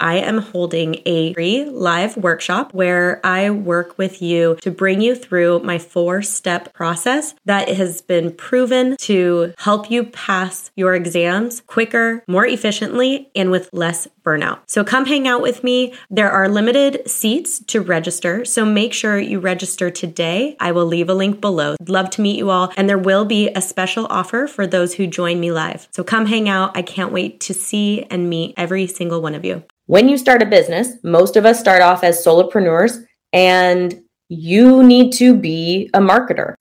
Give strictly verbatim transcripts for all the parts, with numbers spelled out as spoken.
I am holding a free live workshop where I work with you to bring you through my four-step process that has been proven to help you pass your exams quicker, more efficiently, and with less burnout. So come hang out with me. There are limited seats to register, so make sure you register today. I will leave a link below. I'd love to meet you all, and there will be a special offer for those who join me live. So come hang out. I can't wait to see and meet every single one of you. When you start a business, most of us start off as solopreneurs, and you need to be a marketer.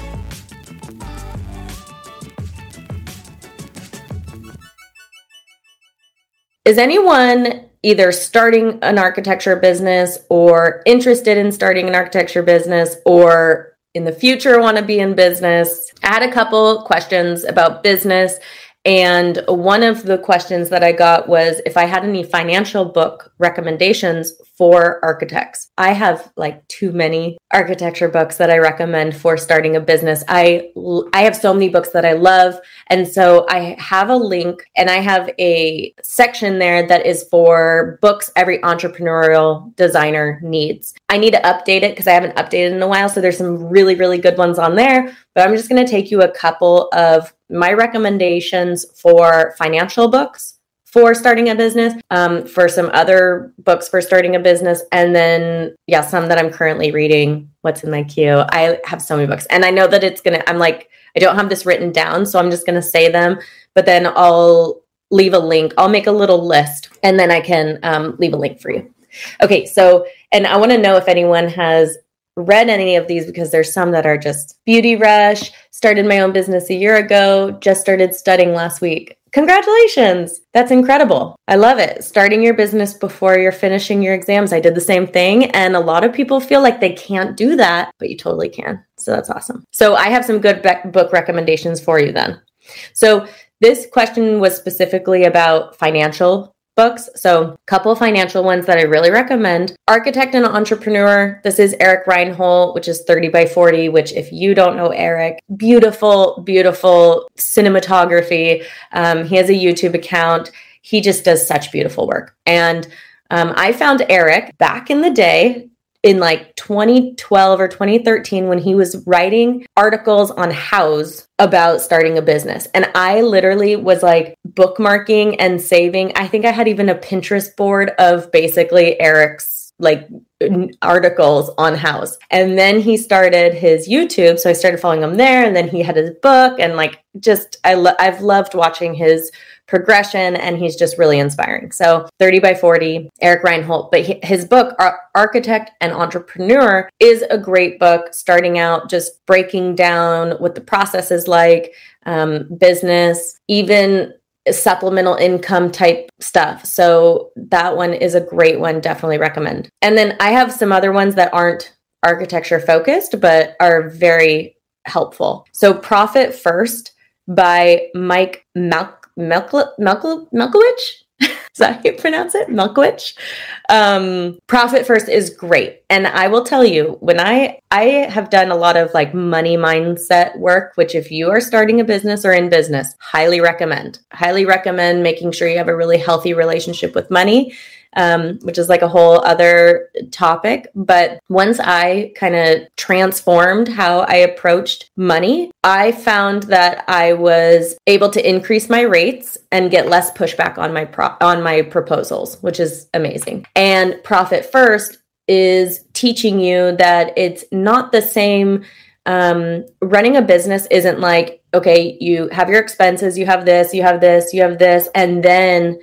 Is anyone either starting an architecture business or interested in starting an architecture business or in the future want to be in business? I had a couple questions about business, and one of the questions that I got was if I had any financial book recommendations for architects. I have like too many architecture books that I recommend for starting a business. I I have so many books that I love. And so I have a link and I have a section there that is for books every entrepreneurial designer needs. I need to update it because I haven't updated in a while. So there's some really, really good ones on there. But I'm just going to take you a couple of my recommendations for financial books for starting a business, um, for some other books for starting a business, and then, yeah, some that I'm currently reading. What's in my queue? I have so many books, and I know that it's going to, I'm like, I don't have this written down, so I'm just going to say them, but then I'll leave a link. I'll make a little list, and then I can um, leave a link for you. Okay, so, and I want to know if anyone has read any of these because there's some that are just Beauty Rush, started my own business a year ago, just started studying last week. Congratulations. That's incredible. I love it. Starting your business before you're finishing your exams. I did the same thing. And a lot of people feel like they can't do that, but you totally can. So that's awesome. So I have some good be- book recommendations for you then. So this question was specifically about financial books. So a couple of financial ones that I really recommend. Architect and Entrepreneur. This is Eric Reinhold, which is thirty by forty, which if you don't know Eric, beautiful, beautiful cinematography. Um, he has a YouTube account. He just does such beautiful work. And um, I found Eric back in the day in like twenty twelve or twenty thirteen when he was writing articles on Houzz about starting a business. And I literally was like bookmarking and saving. I think I had even a Pinterest board of basically Eric's like articles on Houzz. And then he started his YouTube. So I started following him there. And then he had his book and like just, I lo- I've loved watching his progression, and he's just really inspiring. So thirty by forty, Eric Reinhold, but his book, Ar- Architect and Entrepreneur, is a great book, starting out just breaking down what the process is like, um, business, even supplemental income type stuff. So that one is a great one. Definitely recommend. And then I have some other ones that aren't architecture focused, but are very helpful. So Profit First by Mike Malk. Melk- Melk- Melkowicz? Is that how you pronounce it? Melkowicz? Um, Profit First is great. And I will tell you, when I, I have done a lot of like money mindset work, which if you are starting a business or in business, highly recommend. Highly recommend making sure you have a really healthy relationship with money, um, which is like a whole other topic. But once I kind of transformed how I approached money, I found that I was able to increase my rates and get less pushback on my pro- on my proposals, which is amazing. And Profit First is teaching you that it's not the same. Um, running a business isn't like, okay, you have your expenses, you have this, you have this, you have this, and then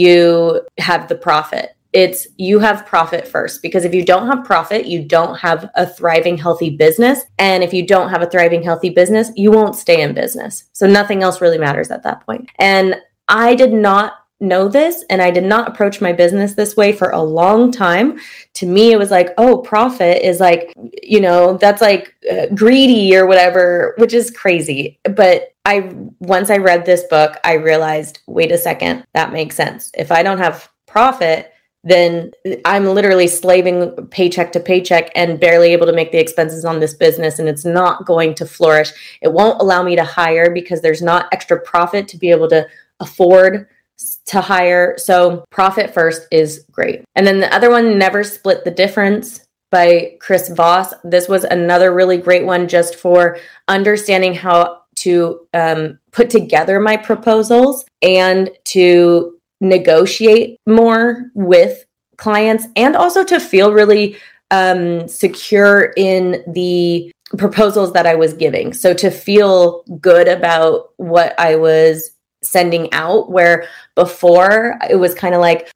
you have the profit. It's you have profit first, because if you don't have profit, you don't have a thriving, healthy business. And if you don't have a thriving, healthy business, you won't stay in business. So nothing else really matters at that point. And I did not know this, and I did not approach my business this way for a long time. To me, it was like, oh, profit is like, you know, that's like uh, greedy or whatever, which is crazy. But I, once I read this book, I realized, wait a second, that makes sense. If I don't have profit, then I'm literally slaving paycheck to paycheck and barely able to make the expenses on this business, and it's not going to flourish. It won't allow me to hire because there's not extra profit to be able to afford to hire. So profit first is great. And then the other one, Never Split the Difference by Chris Voss. This was another really great one just for understanding how to um, put together my proposals and to negotiate more with clients, and also to feel really um, secure in the proposals that I was giving. So to feel good about what I was sending out, where before it was kind of like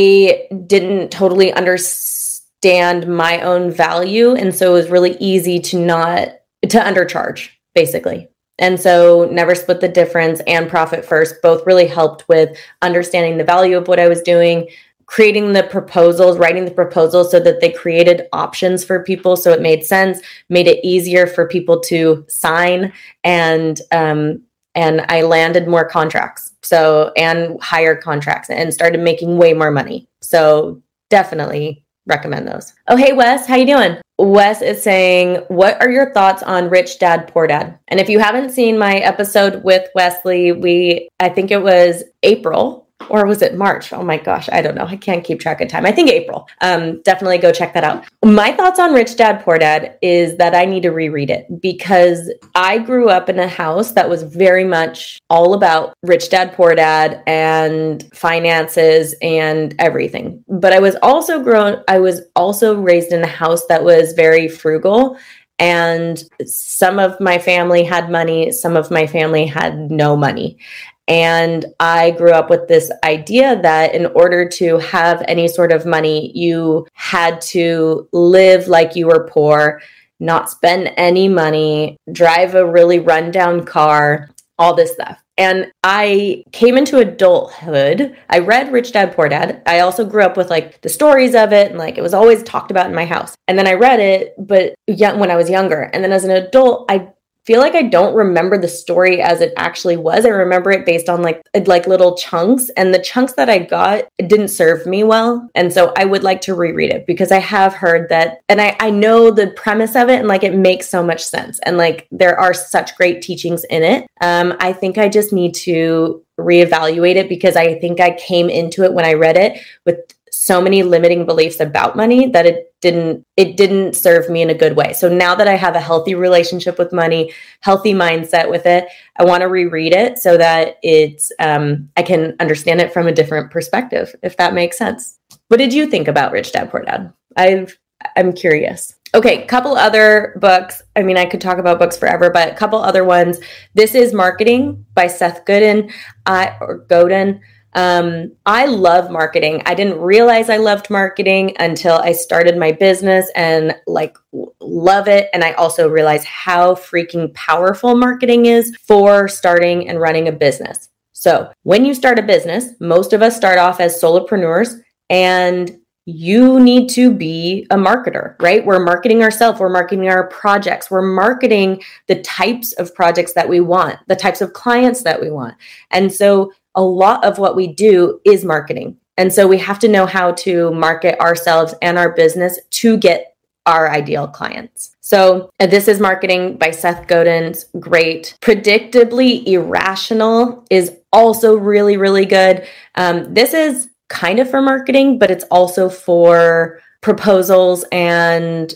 I didn't totally understand my own value. And so it was really easy to not, to undercharge, basically. And so Never Split the Difference and Profit First both really helped with understanding the value of what I was doing, creating the proposals, writing the proposals so that they created options for people. So it made sense, made it easier for people to sign, and um, and I landed more contracts. So, and higher contracts, and started making way more money. So definitely recommend those. Oh, hey, Wes, how you doing? Wes is saying, what are your thoughts on Rich Dad, Poor Dad? And if you haven't seen my episode with Wesley, we, I think it was April, or was it March? Oh my gosh, I don't know. I can't keep track of time. I think April. Um, definitely go check that out. My thoughts on Rich Dad, Poor Dad is that I need to reread it, because I grew up in a house that was very much all about Rich Dad, Poor Dad and finances and everything. But I was also grown, I was also raised in a house that was very frugal. And some of my family had money, some of my family had no money. And I grew up with this idea that in order to have any sort of money, you had to live like you were poor, not spend any money, drive a really rundown car, all this stuff. And I came into adulthood. I read Rich Dad, Poor Dad. I also grew up with like the stories of it, and like it was always talked about in my house. And then I read it, but young, when I was younger. And then as an adult, I feel like I don't remember the story as it actually was. I remember it based on like like little chunks, and the chunks that I got didn't serve me well. And so I would like to reread it, because I have heard that, and I, I know the premise of it, and like it makes so much sense. And like there are such great teachings in it. Um, I think I just need to reevaluate it, because I think I came into it when I read it with so many limiting beliefs about money that it didn't it didn't serve me in a good way. So now that I have a healthy relationship with money, healthy mindset with it, I want to reread it so that it's um, I can understand it from a different perspective, if that makes sense. What did you think about Rich Dad, Poor Dad? I've I'm curious. Okay, couple other books. I mean, I could talk about books forever, but a couple other ones. This is Marketing by Seth Godin, I, or Godin. Um, I love marketing. I didn't realize I loved marketing until I started my business and like love it. And I also realized how freaking powerful marketing is for starting and running a business. So when you start a business, most of us start off as solopreneurs, and you need to be a marketer, right? We're marketing ourselves. We're marketing our projects. We're marketing the types of projects that we want, the types of clients that we want. And so a lot of what we do is marketing. And so we have to know how to market ourselves and our business to get our ideal clients. So uh, this is Marketing by Seth Godin. Great. Predictably Irrational is also really, really good. Um, this is kind of for marketing, but it's also for proposals and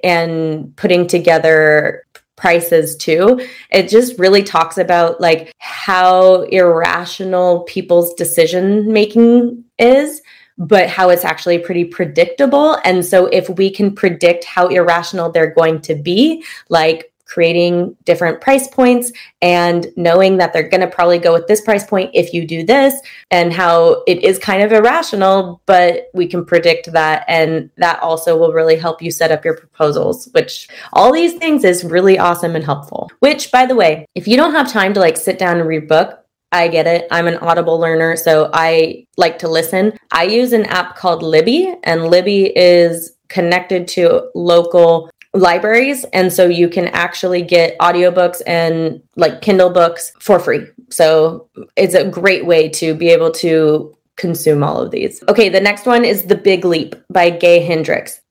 and putting together prices too. It just really talks about like how irrational people's decision making is, but how it's actually pretty predictable. And so if we can predict how irrational they're going to be, like creating different price points and knowing that they're going to probably go with this price point if you do this, and how it is kind of irrational, but we can predict that. And that also will really help you set up your proposals, which all these things is really awesome and helpful. Which, by the way, if you don't have time to like sit down and read a book, I get it. I'm an Audible learner, so I like to listen. I use an app called Libby, and Libby is connected to local libraries. And so you can actually get audiobooks and like Kindle books for free. So it's a great way to be able to consume all of these. Okay, the next one is The Big Leap by Gay Hendricks.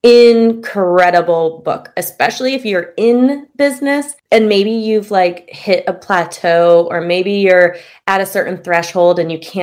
Incredible book, especially if you're in business and maybe you've like hit a plateau, or maybe you're at a certain threshold and you can't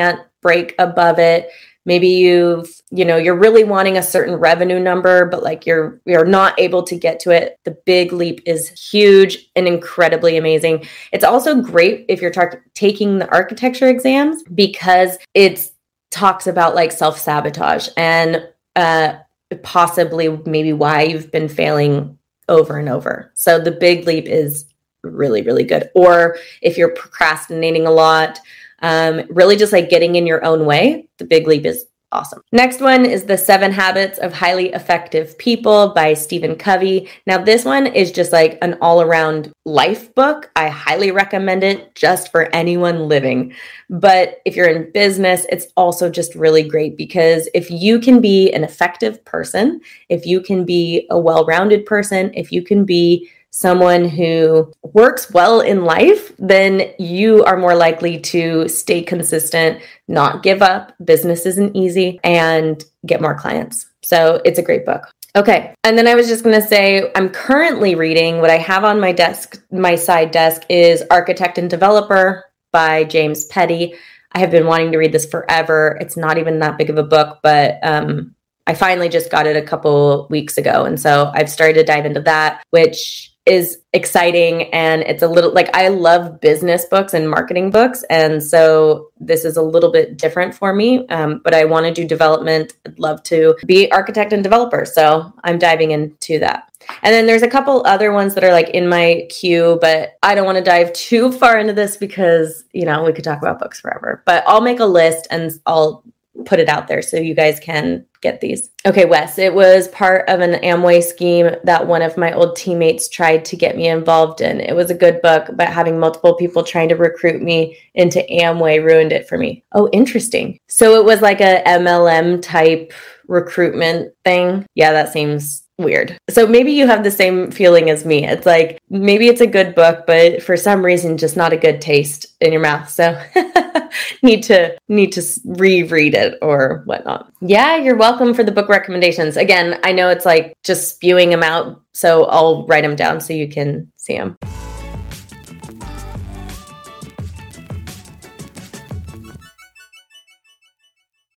break above it. Maybe you've, you know, you're really wanting a certain revenue number, but like you're, you're not able to get to it. The Big Leap is huge and incredibly amazing. It's also great if you're tar- taking the architecture exams because it talks about like self-sabotage and uh, possibly maybe why you've been failing over and over. So the Big Leap is really, really good. Or if you're procrastinating a lot, um, really just like getting in your own way, the Big Leap is awesome. Next one is The Seven Habits of Highly Effective People by Stephen Covey. Now, this one is just like an all-around life book. I highly recommend it just for anyone living. But if you're in business, it's also just really great because if you can be an effective person, if you can be a well-rounded person, if you can be someone who works well in life, then you are more likely to stay consistent, not give up. Business isn't easy, and get more clients. So it's a great book. Okay. And then I was just going to say, I'm currently reading what I have on my desk, my side desk is Architect and Developer by James Petty. I have been wanting to read this forever. It's not even that big of a book, but um, I finally just got it a couple weeks ago. And so I've started to dive into that, which is exciting. And it's a little like, I love business books and marketing books. And so this is a little bit different for me, um, but I want to do development. I'd love to be architect and developer. So I'm diving into that. And then there's a couple other ones that are like in my queue, but I don't want to dive too far into this because, you know, we could talk about books forever, but I'll make a list and I'll put it out there so you guys can get these. Okay, Wes, it was part of an Amway scheme that one of my old teammates tried to get me involved in. It was a good book, but having multiple people trying to recruit me into Amway ruined it for me. Oh, interesting. So it was like a M L M type recruitment thing. Yeah, that seems weird. So maybe you have the same feeling as me. It's like, maybe it's a good book, but for some reason, just not a good taste in your mouth. So need to, need to reread it or whatnot. Yeah, you're welcome for the book recommendations. Again, I know it's like just spewing them out, so I'll write them down so you can see them.